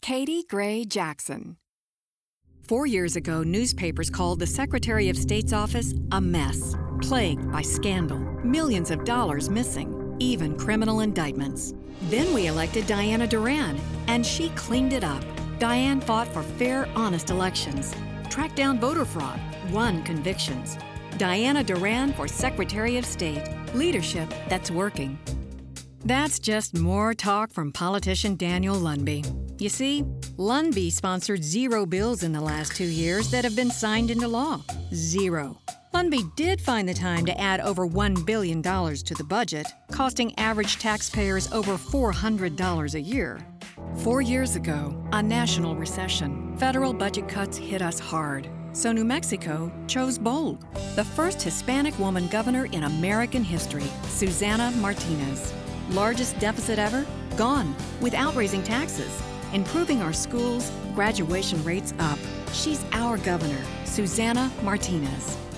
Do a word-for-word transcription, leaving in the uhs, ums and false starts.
Katie Gray Jackson. Four years ago, newspapers called the Secretary of State's office a mess, plagued by scandal, millions of dollars missing, even criminal indictments. Then we elected Diana Duran, and she cleaned it up. Diane fought for fair, honest elections, tracked down voter fraud, won convictions. Diana Duran for Secretary of State. Leadership that's working. That's just more talk from politician Daniel Lundby. You see, Lundby sponsored zero bills in the last two years that have been signed into law. Zero. Lundby did find the time to add over one billion dollars to the budget, costing average taxpayers over four hundred dollars a year. Four years ago, a national recession, federal budget cuts hit us hard. So New Mexico chose bold. The first Hispanic woman governor in American history, Susana Martinez. Largest deficit ever? Gone, without raising taxes. Improving our schools, graduation rates up. She's our governor, Susana Martinez.